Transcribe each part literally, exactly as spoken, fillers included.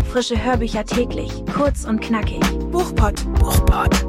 Frische Hörbücher täglich, kurz und knackig. Buchpott. Buchpott.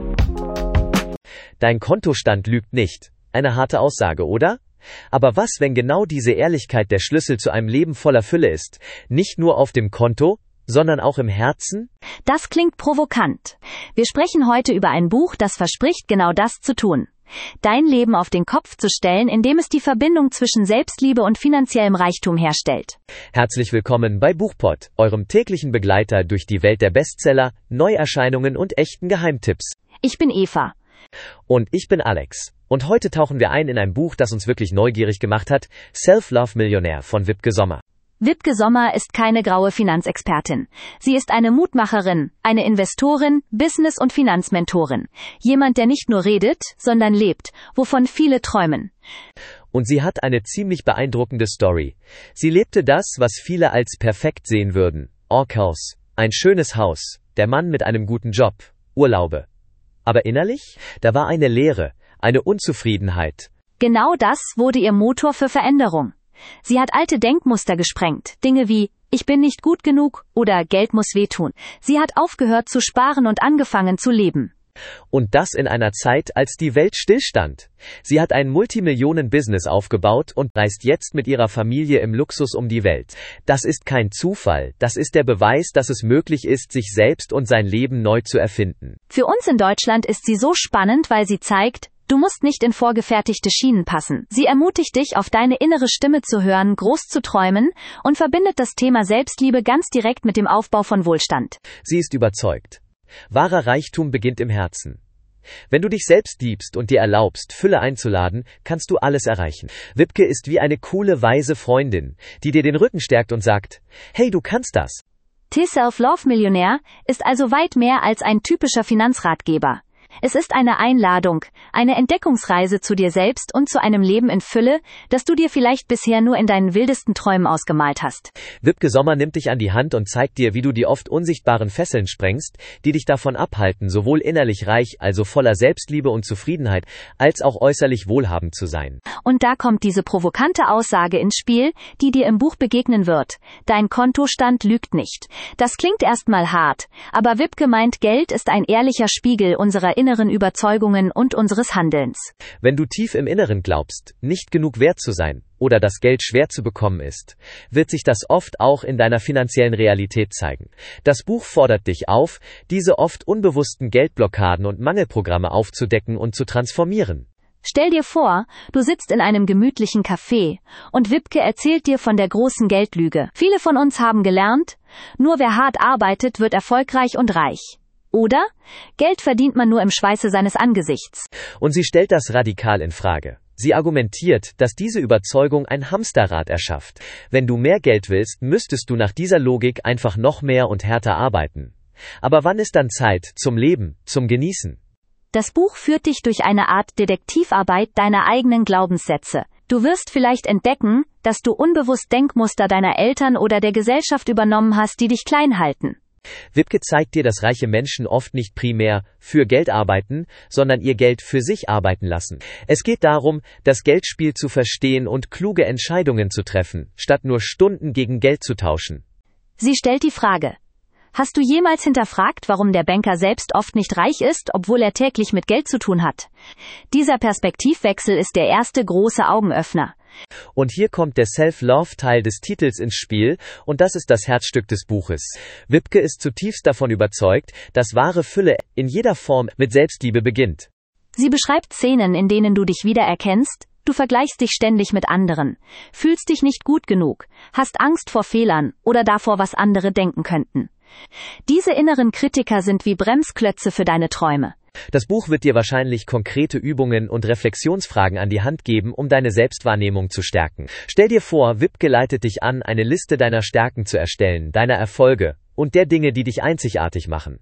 Dein Kontostand lügt nicht. Eine harte Aussage, oder? Aber was, wenn genau diese Ehrlichkeit der Schlüssel zu einem Leben voller Fülle ist? Nicht nur auf dem Konto, sondern auch im Herzen? Das klingt provokant. Wir sprechen heute über ein Buch, das verspricht, genau das zu tun. Dein Leben auf den Kopf zu stellen, indem es die Verbindung zwischen Selbstliebe und finanziellem Reichtum herstellt. Herzlich willkommen bei Buchpott, eurem täglichen Begleiter durch die Welt der Bestseller, Neuerscheinungen und echten Geheimtipps. Ich bin Eva. Und ich bin Alex. Und heute tauchen wir ein in ein Buch, das uns wirklich neugierig gemacht hat, Self-Love-Millionär von Wiebke Sommer. Wiebke Sommer ist keine graue Finanzexpertin. Sie ist eine Mutmacherin, eine Investorin, Business- und Finanzmentorin. Jemand, der nicht nur redet, sondern lebt, wovon viele träumen. Und sie hat eine ziemlich beeindruckende Story. Sie lebte das, was viele als perfekt sehen würden. Orkhaus, ein schönes Haus, der Mann mit einem guten Job, Urlaube. Aber innerlich, da war eine Leere, eine Unzufriedenheit. Genau das wurde ihr Motor für Veränderung. Sie hat alte Denkmuster gesprengt, Dinge wie „Ich bin nicht gut genug" oder „Geld muss wehtun". Sie hat aufgehört zu sparen und angefangen zu leben. Und das in einer Zeit, als die Welt stillstand. Sie hat ein Multimillionen-Business aufgebaut und reist jetzt mit ihrer Familie im Luxus um die Welt. Das ist kein Zufall, das ist der Beweis, dass es möglich ist, sich selbst und sein Leben neu zu erfinden. Für uns in Deutschland ist sie so spannend, weil sie zeigt, du musst nicht in vorgefertigte Schienen passen. Sie ermutigt dich, auf deine innere Stimme zu hören, groß zu träumen und verbindet das Thema Selbstliebe ganz direkt mit dem Aufbau von Wohlstand. Sie ist überzeugt. Wahrer Reichtum beginnt im Herzen. Wenn du dich selbst liebst und dir erlaubst, Fülle einzuladen, kannst du alles erreichen. Wiebke ist wie eine coole, weise Freundin, die dir den Rücken stärkt und sagt, hey, du kannst das. Self-Love-Millionär ist also weit mehr als ein typischer Finanzratgeber. Es ist eine Einladung, eine Entdeckungsreise zu dir selbst und zu einem Leben in Fülle, das du dir vielleicht bisher nur in deinen wildesten Träumen ausgemalt hast. Wiebke Sommer nimmt dich an die Hand und zeigt dir, wie du die oft unsichtbaren Fesseln sprengst, die dich davon abhalten, sowohl innerlich reich, also voller Selbstliebe und Zufriedenheit, als auch äußerlich wohlhabend zu sein. Und da kommt diese provokante Aussage ins Spiel, die dir im Buch begegnen wird. Dein Kontostand lügt nicht. Das klingt erstmal hart, aber Wiebke meint, Geld ist ein ehrlicher Spiegel unserer inneren Überzeugungen und unseres Handelns. Wenn du tief im Inneren glaubst, nicht genug wert zu sein oder dass Geld schwer zu bekommen ist, wird sich das oft auch in deiner finanziellen Realität zeigen. Das Buch fordert dich auf, diese oft unbewussten Geldblockaden und Mangelprogramme aufzudecken und zu transformieren. Stell dir vor, du sitzt in einem gemütlichen Café und Wiebke erzählt dir von der großen Geldlüge. Viele von uns haben gelernt, nur wer hart arbeitet, wird erfolgreich und reich. Oder? Geld verdient man nur im Schweiße seines Angesichts. Und sie stellt das radikal in Frage. Sie argumentiert, dass diese Überzeugung ein Hamsterrad erschafft. Wenn du mehr Geld willst, müsstest du nach dieser Logik einfach noch mehr und härter arbeiten. Aber wann ist dann Zeit zum Leben, zum Genießen? Das Buch führt dich durch eine Art Detektivarbeit deiner eigenen Glaubenssätze. Du wirst vielleicht entdecken, dass du unbewusst Denkmuster deiner Eltern oder der Gesellschaft übernommen hast, die dich klein halten. Wiebke zeigt dir, dass reiche Menschen oft nicht primär für Geld arbeiten, sondern ihr Geld für sich arbeiten lassen. Es geht darum, das Geldspiel zu verstehen und kluge Entscheidungen zu treffen, statt nur Stunden gegen Geld zu tauschen. Sie stellt die Frage: Hast du jemals hinterfragt, warum der Banker selbst oft nicht reich ist, obwohl er täglich mit Geld zu tun hat? Dieser Perspektivwechsel ist der erste große Augenöffner. Und hier kommt der Self-Love-Teil des Titels ins Spiel, und das ist das Herzstück des Buches. Wiebke ist zutiefst davon überzeugt, dass wahre Fülle in jeder Form mit Selbstliebe beginnt. Sie beschreibt Szenen, in denen du dich wiedererkennst. Du vergleichst dich ständig mit anderen, fühlst dich nicht gut genug, hast Angst vor Fehlern oder davor, was andere denken könnten. Diese inneren Kritiker sind wie Bremsklötze für deine Träume. Das Buch wird dir wahrscheinlich konkrete Übungen und Reflexionsfragen an die Hand geben, um deine Selbstwahrnehmung zu stärken. Stell dir vor, Wiebke leitet dich an, eine Liste deiner Stärken zu erstellen, deiner Erfolge und der Dinge, die dich einzigartig machen.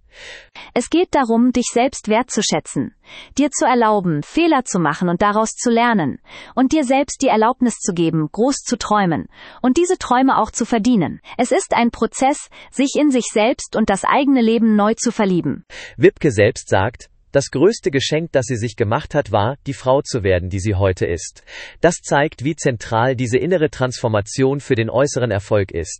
Es geht darum, dich selbst wertzuschätzen, dir zu erlauben, Fehler zu machen und daraus zu lernen und dir selbst die Erlaubnis zu geben, groß zu träumen und diese Träume auch zu verdienen. Es ist ein Prozess, sich in sich selbst und das eigene Leben neu zu verlieben. Wiebke selbst sagt, das größte Geschenk, das sie sich gemacht hat, war, die Frau zu werden, die sie heute ist. Das zeigt, wie zentral diese innere Transformation für den äußeren Erfolg ist.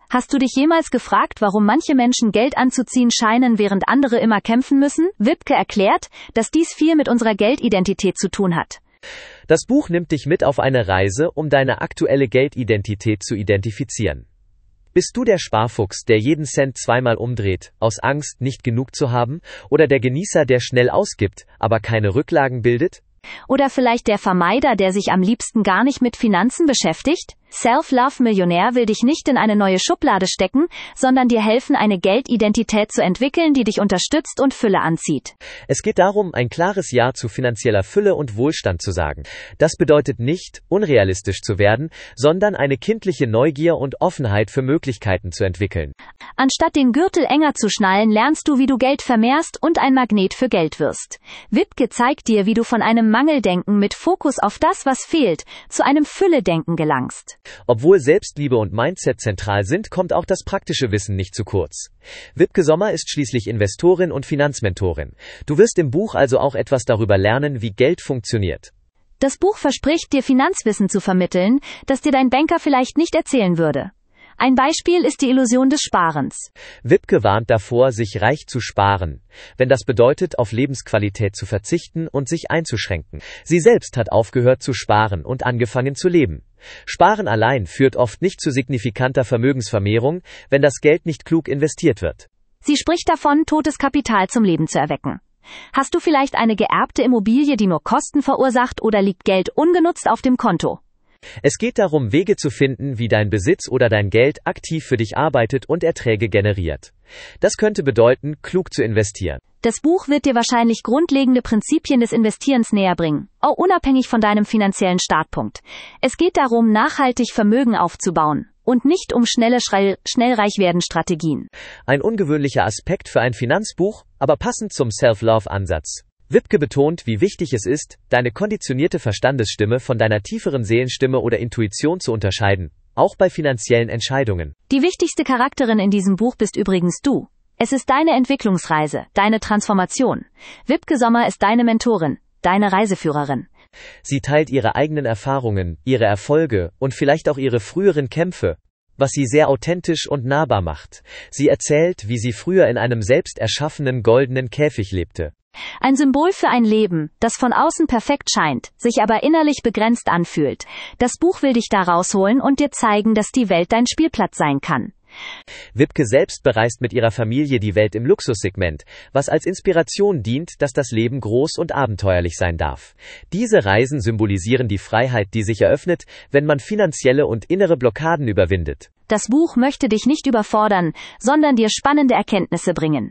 Hast du dich jemals gefragt, warum manche Menschen Geld anzuziehen scheinen, während andere immer kämpfen müssen? Wipke erklärt, dass dies viel mit unserer Geldidentität zu tun hat. Das Buch nimmt dich mit auf eine Reise, um deine aktuelle Geldidentität zu identifizieren. Bist du der Sparfuchs, der jeden Cent zweimal umdreht, aus Angst, nicht genug zu haben, oder der Genießer, der schnell ausgibt, aber keine Rücklagen bildet? Oder vielleicht der Vermeider, der sich am liebsten gar nicht mit Finanzen beschäftigt? Self-Love-Millionär will dich nicht in eine neue Schublade stecken, sondern dir helfen, eine Geldidentität zu entwickeln, die dich unterstützt und Fülle anzieht. Es geht darum, ein klares Ja zu finanzieller Fülle und Wohlstand zu sagen. Das bedeutet nicht, unrealistisch zu werden, sondern eine kindliche Neugier und Offenheit für Möglichkeiten zu entwickeln. Anstatt den Gürtel enger zu schnallen, lernst du, wie du Geld vermehrst und ein Magnet für Geld wirst. Wipke zeigt dir, wie du von einem Mangeldenken mit Fokus auf das, was fehlt, zu einem Fülle-Denken gelangst. Obwohl Selbstliebe und Mindset zentral sind, kommt auch das praktische Wissen nicht zu kurz. Wipke Sommer ist schließlich Investorin und Finanzmentorin. Du wirst im Buch also auch etwas darüber lernen, wie Geld funktioniert. Das Buch verspricht dir Finanzwissen zu vermitteln, das dir dein Banker vielleicht nicht erzählen würde. Ein Beispiel ist die Illusion des Sparens. Wipke warnt davor, sich reich zu sparen, wenn das bedeutet, auf Lebensqualität zu verzichten und sich einzuschränken. Sie selbst hat aufgehört zu sparen und angefangen zu leben. Sparen allein führt oft nicht zu signifikanter Vermögensvermehrung, wenn das Geld nicht klug investiert wird. Sie spricht davon, totes Kapital zum Leben zu erwecken. Hast du vielleicht eine geerbte Immobilie, die nur Kosten verursacht, oder liegt Geld ungenutzt auf dem Konto? Es geht darum, Wege zu finden, wie dein Besitz oder dein Geld aktiv für dich arbeitet und Erträge generiert. Das könnte bedeuten, klug zu investieren. Das Buch wird dir wahrscheinlich grundlegende Prinzipien des Investierens näher bringen, auch unabhängig von deinem finanziellen Startpunkt. Es geht darum, nachhaltig Vermögen aufzubauen und nicht um schnelle Schnellreichwerden-Strategien. Ein ungewöhnlicher Aspekt für ein Finanzbuch, aber passend zum Self-Love-Ansatz. Wipke betont, wie wichtig es ist, deine konditionierte Verstandesstimme von deiner tieferen Seelenstimme oder Intuition zu unterscheiden, auch bei finanziellen Entscheidungen. Die wichtigste Charakterin in diesem Buch bist übrigens du. Es ist deine Entwicklungsreise, deine Transformation. Wipke Sommer ist deine Mentorin, deine Reiseführerin. Sie teilt ihre eigenen Erfahrungen, ihre Erfolge und vielleicht auch ihre früheren Kämpfe, was sie sehr authentisch und nahbar macht. Sie erzählt, wie sie früher in einem selbst erschaffenen goldenen Käfig lebte. Ein Symbol für ein Leben, das von außen perfekt scheint, sich aber innerlich begrenzt anfühlt. Das Buch will dich da rausholen und dir zeigen, dass die Welt dein Spielplatz sein kann. Wipke selbst bereist mit ihrer Familie die Welt im Luxussegment, was als Inspiration dient, dass das Leben groß und abenteuerlich sein darf. Diese Reisen symbolisieren die Freiheit, die sich eröffnet, wenn man finanzielle und innere Blockaden überwindet. Das Buch möchte dich nicht überfordern, sondern dir spannende Erkenntnisse bringen.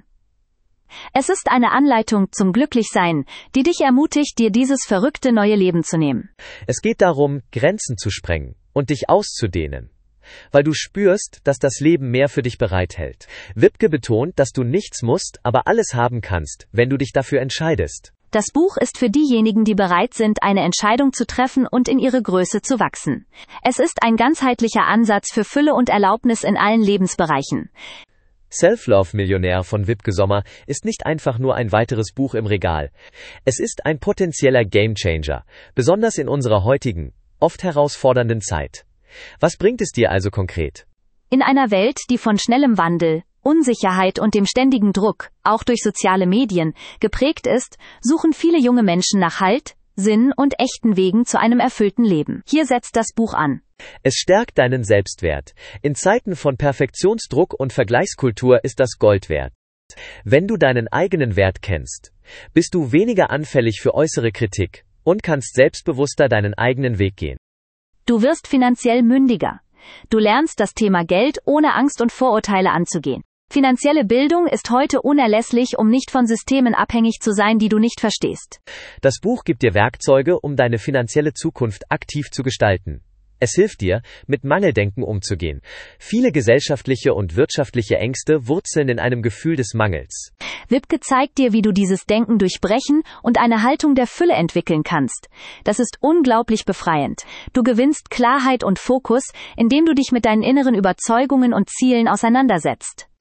Es ist eine Anleitung zum Glücklichsein, die dich ermutigt, dir dieses verrückte neue Leben zu nehmen. Es geht darum, Grenzen zu sprengen und dich auszudehnen, weil du spürst, dass das Leben mehr für dich bereithält. Wipke betont, dass du nichts musst, aber alles haben kannst, wenn du dich dafür entscheidest. Das Buch ist für diejenigen, die bereit sind, eine Entscheidung zu treffen und in ihre Größe zu wachsen. Es ist ein ganzheitlicher Ansatz für Fülle und Erlaubnis in allen Lebensbereichen. Self-Love-Millionär von Wipke Sommer ist nicht einfach nur ein weiteres Buch im Regal. Es ist ein potenzieller Gamechanger, besonders in unserer heutigen, oft herausfordernden Zeit. Was bringt es dir also konkret? In einer Welt, die von schnellem Wandel, Unsicherheit und dem ständigen Druck, auch durch soziale Medien, geprägt ist, suchen viele junge Menschen nach Halt, Sinn und echten Wegen zu einem erfüllten Leben. Hier setzt das Buch an. Es stärkt deinen Selbstwert. In Zeiten von Perfektionsdruck und Vergleichskultur ist das Gold wert. Wenn du deinen eigenen Wert kennst, bist du weniger anfällig für äußere Kritik und kannst selbstbewusster deinen eigenen Weg gehen. Du wirst finanziell mündiger. Du lernst das Thema Geld ohne Angst und Vorurteile anzugehen. Finanzielle Bildung ist heute unerlässlich, um nicht von Systemen abhängig zu sein, die du nicht verstehst. Das Buch gibt dir Werkzeuge, um deine finanzielle Zukunft aktiv zu gestalten. Es hilft dir, mit Mangeldenken umzugehen. Viele gesellschaftliche und wirtschaftliche Ängste wurzeln in einem Gefühl des Mangels. Wipke zeigt dir, wie du dieses Denken durchbrechen und eine Haltung der Fülle entwickeln kannst. Das ist unglaublich befreiend. Du gewinnst Klarheit und Fokus, indem du dich mit deinen inneren Überzeugungen und Zielen auseinandersetzt.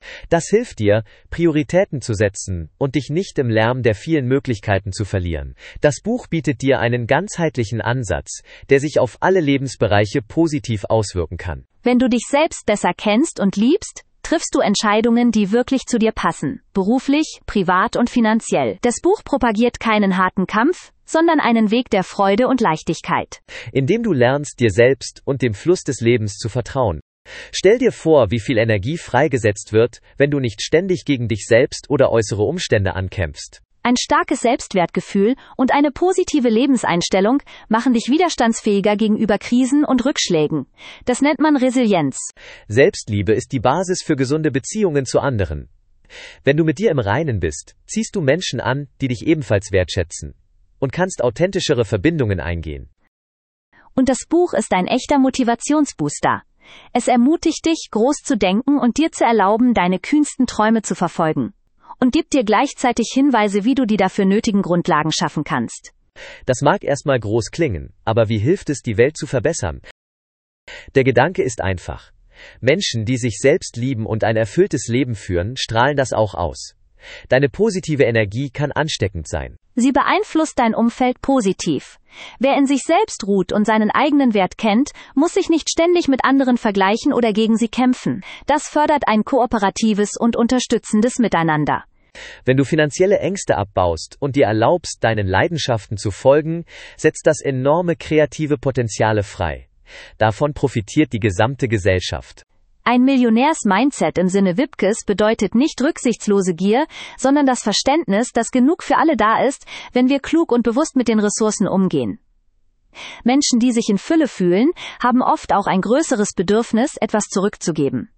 Das hilft dir, Prioritäten zu setzen und dich nicht im Lärm der vielen Möglichkeiten zu verlieren. Das Buch bietet dir einen ganzheitlichen Ansatz, der sich auf alle Lebensbereiche positiv auswirken kann. Wenn du dich selbst besser kennst und liebst, triffst du Entscheidungen, die wirklich zu dir passen, beruflich, privat und finanziell. Das Buch propagiert keinen harten Kampf, sondern einen Weg der Freude und Leichtigkeit. Indem du lernst, dir selbst und dem Fluss des Lebens zu vertrauen. Stell dir vor, wie viel Energie freigesetzt wird, wenn du nicht ständig gegen dich selbst oder äußere Umstände ankämpfst. Ein starkes Selbstwertgefühl und eine positive Lebenseinstellung machen dich widerstandsfähiger gegenüber Krisen und Rückschlägen. Das nennt man Resilienz. Selbstliebe ist die Basis für gesunde Beziehungen zu anderen. Wenn du mit dir im Reinen bist, ziehst du Menschen an, die dich ebenfalls wertschätzen und kannst authentischere Verbindungen eingehen. Und das Buch ist ein echter Motivationsbooster. Es ermutigt dich, groß zu denken und dir zu erlauben, deine kühnsten Träume zu verfolgen. Und gibt dir gleichzeitig Hinweise, wie du die dafür nötigen Grundlagen schaffen kannst. Das mag erstmal groß klingen, aber wie hilft es, die Welt zu verbessern? Der Gedanke ist einfach. Menschen, die sich selbst lieben und ein erfülltes Leben führen, strahlen das auch aus. Deine positive Energie kann ansteckend sein. Sie beeinflusst dein Umfeld positiv. Wer in sich selbst ruht und seinen eigenen Wert kennt, muss sich nicht ständig mit anderen vergleichen oder gegen sie kämpfen. Das fördert ein kooperatives und unterstützendes Miteinander. Wenn du finanzielle Ängste abbaust und dir erlaubst, deinen Leidenschaften zu folgen, setzt das enorme kreative Potenziale frei. Davon profitiert die gesamte Gesellschaft. Ein Millionärs-Mindset im Sinne Wipkes bedeutet nicht rücksichtslose Gier, sondern das Verständnis, dass genug für alle da ist, wenn wir klug und bewusst mit den Ressourcen umgehen. Menschen, die sich in Fülle fühlen, haben oft auch ein größeres Bedürfnis, etwas zurückzugeben.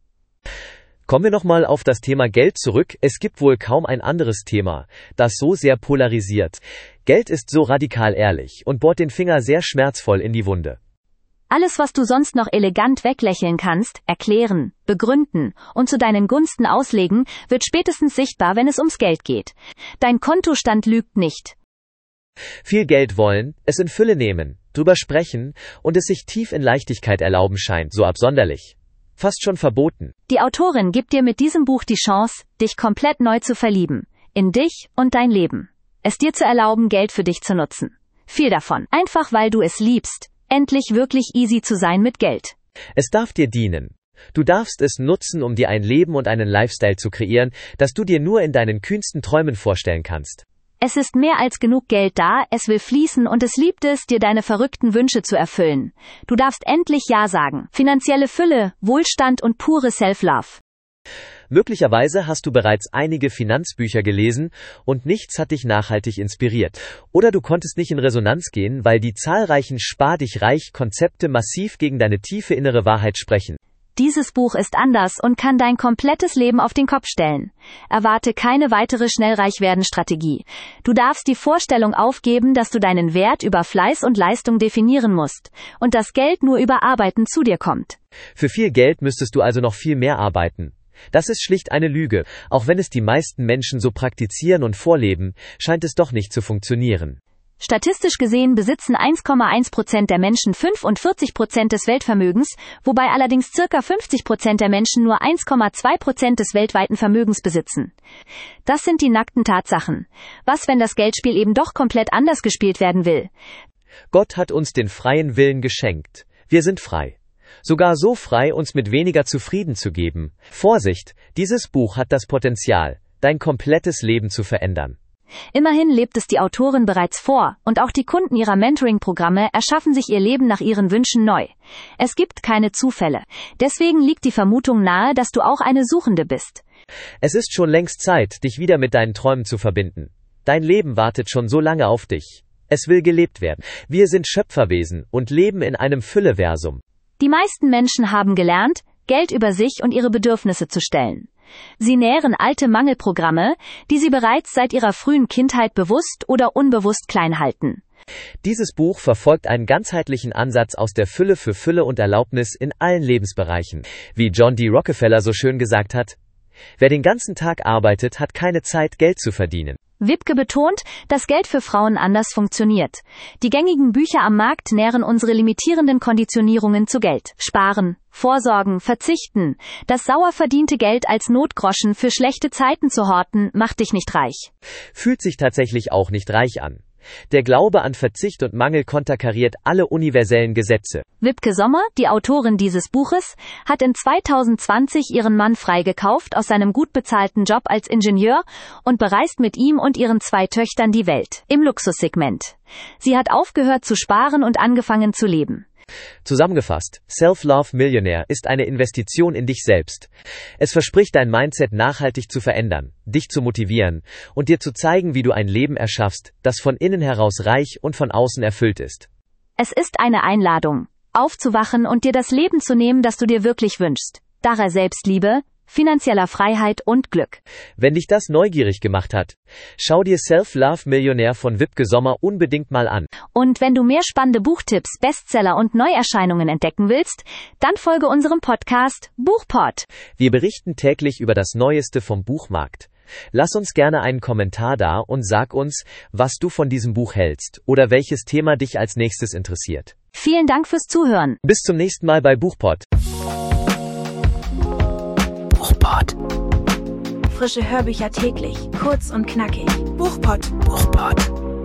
Kommen wir nochmal auf das Thema Geld zurück. Es gibt wohl kaum ein anderes Thema, das so sehr polarisiert. Geld ist so radikal ehrlich und bohrt den Finger sehr schmerzvoll in die Wunde. Alles, was du sonst noch elegant weglächeln kannst, erklären, begründen und zu deinen Gunsten auslegen, wird spätestens sichtbar, wenn es ums Geld geht. Dein Kontostand lügt nicht. Viel Geld wollen, es in Fülle nehmen, drüber sprechen und es sich tief in Leichtigkeit erlauben scheint so absonderlich. Fast schon verboten. Die Autorin gibt dir mit diesem Buch die Chance, dich komplett neu zu verlieben. In dich und dein Leben. Es dir zu erlauben, Geld für dich zu nutzen. Viel davon. Einfach weil du es liebst. Endlich wirklich easy zu sein mit Geld. Es darf dir dienen. Du darfst es nutzen, um dir ein Leben und einen Lifestyle zu kreieren, das du dir nur in deinen kühnsten Träumen vorstellen kannst. Es ist mehr als genug Geld da, es will fließen und es liebt es, dir deine verrückten Wünsche zu erfüllen. Du darfst endlich Ja sagen. Finanzielle Fülle, Wohlstand und pure Self-Love. Möglicherweise hast du bereits einige Finanzbücher gelesen und nichts hat dich nachhaltig inspiriert. Oder du konntest nicht in Resonanz gehen, weil die zahlreichen Spar-dich-reich-Konzepte massiv gegen deine tiefe innere Wahrheit sprechen. Dieses Buch ist anders und kann dein komplettes Leben auf den Kopf stellen. Erwarte keine weitere Schnellreich-werden-Strategie. Du darfst die Vorstellung aufgeben, dass du deinen Wert über Fleiß und Leistung definieren musst und das Geld nur über Arbeiten zu dir kommt. Für viel Geld müsstest du also noch viel mehr arbeiten. Das ist schlicht eine Lüge. Auch wenn es die meisten Menschen so praktizieren und vorleben, scheint es doch nicht zu funktionieren. Statistisch gesehen besitzen eins Komma eins Prozent der Menschen fünfundvierzig Prozent des Weltvermögens, wobei allerdings circa fünfzig Prozent der Menschen nur eins Komma zwei Prozent des weltweiten Vermögens besitzen. Das sind die nackten Tatsachen. Was, wenn das Geldspiel eben doch komplett anders gespielt werden will? Gott hat uns den freien Willen geschenkt. Wir sind frei. Sogar so frei, uns mit weniger zufrieden zu geben. Vorsicht, dieses Buch hat das Potenzial, dein komplettes Leben zu verändern. Immerhin lebt es die Autorin bereits vor, und auch die Kunden ihrer Mentoring-Programme erschaffen sich ihr Leben nach ihren Wünschen neu. Es gibt keine Zufälle. Deswegen liegt die Vermutung nahe, dass du auch eine Suchende bist. Es ist schon längst Zeit, dich wieder mit deinen Träumen zu verbinden. Dein Leben wartet schon so lange auf dich. Es will gelebt werden. Wir sind Schöpferwesen und leben in einem Fülleversum. Die meisten Menschen haben gelernt, Geld über sich und ihre Bedürfnisse zu stellen. Sie nähren alte Mangelprogramme, die sie bereits seit ihrer frühen Kindheit bewusst oder unbewusst klein halten. Dieses Buch verfolgt einen ganzheitlichen Ansatz aus der Fülle für Fülle und Erlaubnis in allen Lebensbereichen. Wie John D. Rockefeller so schön gesagt hat: Wer den ganzen Tag arbeitet, hat keine Zeit, Geld zu verdienen. Wipke betont, dass Geld für Frauen anders funktioniert. Die gängigen Bücher am Markt nähren unsere limitierenden Konditionierungen zu Geld. Sparen, vorsorgen, verzichten. Das sauer verdiente Geld als Notgroschen für schlechte Zeiten zu horten, macht dich nicht reich. Fühlt sich tatsächlich auch nicht reich an. Der Glaube an Verzicht und Mangel konterkariert alle universellen Gesetze. Wipke Sommer, die Autorin dieses Buches, hat in zweitausendzwanzig ihren Mann freigekauft aus seinem gut bezahlten Job als Ingenieur und bereist mit ihm und ihren zwei Töchtern die Welt, im Luxussegment. Sie hat aufgehört zu sparen und angefangen zu leben. Zusammengefasst, Self-Love Millionaire ist eine Investition in dich selbst. Es verspricht, dein Mindset nachhaltig zu verändern, dich zu motivieren und dir zu zeigen, wie du ein Leben erschaffst, das von innen heraus reich und von außen erfüllt ist. Es ist eine Einladung, aufzuwachen und dir das Leben zu nehmen, das du dir wirklich wünschst. Daher Selbstliebe, finanzieller Freiheit und Glück. Wenn dich das neugierig gemacht hat, schau dir Self-Love Millionaire von Wipke Sommer unbedingt mal an. Und wenn du mehr spannende Buchtipps, Bestseller und Neuerscheinungen entdecken willst, dann folge unserem Podcast Buchpod. Wir berichten täglich über das Neueste vom Buchmarkt. Lass uns gerne einen Kommentar da und sag uns, was du von diesem Buch hältst oder welches Thema dich als nächstes interessiert. Vielen Dank fürs Zuhören. Bis zum nächsten Mal bei Buchpod. Buchpod. Frische Hörbücher täglich, kurz und knackig. Buchpod. Buchpod.